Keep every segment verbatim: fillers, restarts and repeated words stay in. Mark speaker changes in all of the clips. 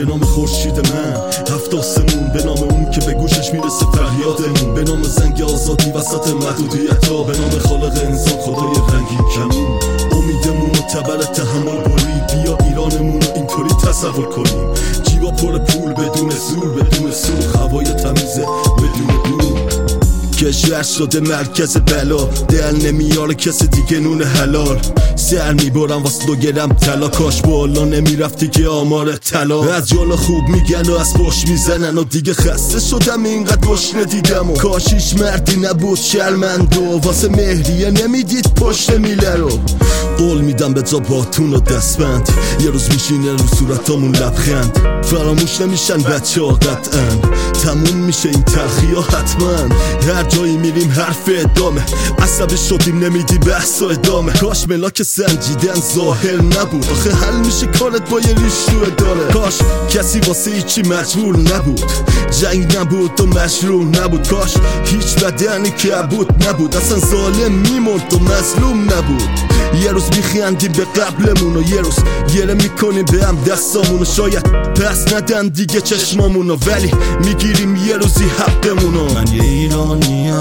Speaker 1: به نام خورشید من، هفت آسمون به نام اون که به گوشش میرسه فریادمون، به نام زنگ آزادی وسط محدودیت ها، به نام خالق انسان خدای رنگین کمون. امیدمون و تبر تحمل برید، بیا ایرانمون رو اینطوری تصور کنیم، جیبا پر پول بدون زور بدون سوخ، هوای تمیزه بدون دور. کشور شده مرکز بلا، دل نمیاره کسی دیگه نون حلال، سر میبرم واسه دو گرم طلا، کاش بالا نمیرفتی که آمار طلا. از جالا خوب میگن و از پشت میزنن و دیگه خسته شدم اینقدر گشنه دیدم و کاش هیچ مردی نبود شرمنده و واسه مهریه نمیدید پشت میله رو. قول میدم به جا باتون و دستبند، یه روز میشینه رو صورتامون لبخند، فراموش نمیشن بچه ها قطعا، تموم میشه این تلخی ها حتما. هر جایی میریم حرف ادامه، عصبی شدیم نمیدی بحث و ادامه، کاش ملاک سنجیدن ظاهر نبود، آخه حل میشه کارت با یه ریش رو داره. کاش کسی واسه هیچی مجبور نبود، جنگ نبود و مشروع نبود، کاش هیچ بدنی که بود نبود، اصلا ظالم میمرد و مظلوم نبود. یه روز میخندیم به قبلمون و یه روز گره میکنیم به هم دستامونو، شاید پس ندن دیگه چشمامونو، ولی میگیریم یه روزی حقمونو.
Speaker 2: من یه ایرانیم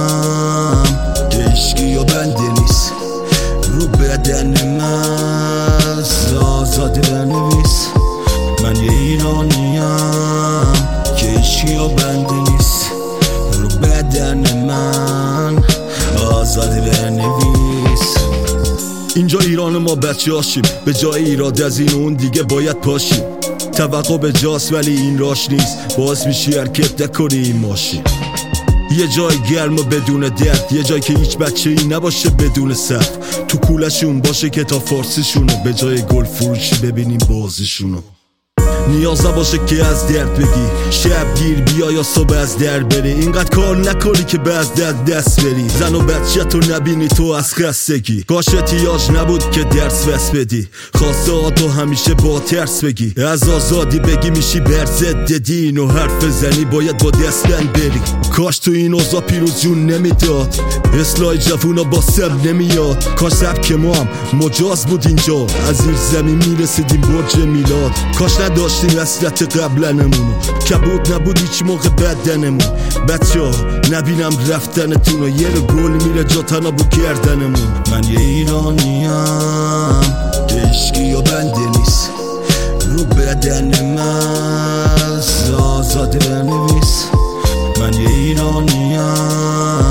Speaker 2: که عشقی و بنده نیست، رو بدن من آزاده بنویس. من یه ایرانیم که عشقی و بنده نیست، رو بدن من آزاده بنویس.
Speaker 1: اینجا ایران ما بچه هاشیم، به جای ایراد از این اون دیگه باید پاشیم، توقع به جاست ولی این راش نیست، باعث میشی حرکت نکنی این ماشین. یه جای گرم و بدون درد، یه جای که هیچ بچه ای نباشه بدون سقف، تو کولشون باشه که تا فارسیشونو، به جای گل فروشی ببینیم بازیشونو. نیاز نباشه که از درد بگی، شب گیر بیا یا صبح از در بری، اینقدر کار نکنی که بعد درد دست بری، زن و بچه تو نبینی تو از خستگی، کاش احتیاج نبود که درس بس بدی، خواسته ها تو همیشه با ترس بگی، از آزادی بگی میشی بر ضد دین و حرف زنی باید با دستن بری. کاش تو این اوضاع پیروز جون نمیداد، اصلاح جوونا با سب نمیاد، کاش سبک ما هم مجاز بود اینجا، از این زمین میرسیدیم برج میلاد، کاش نداشتیم وصلت قبلنمونو، کبود نبود هیچ موقع بدنمون، بچه ها نبینم رفتنتونو، یه رو گل میره جا تنها بود گردنمون.
Speaker 2: من یه ایرانیم که عشقی و بنده نیست، رو بدن من آزاده بنویس. من یه ایرانیم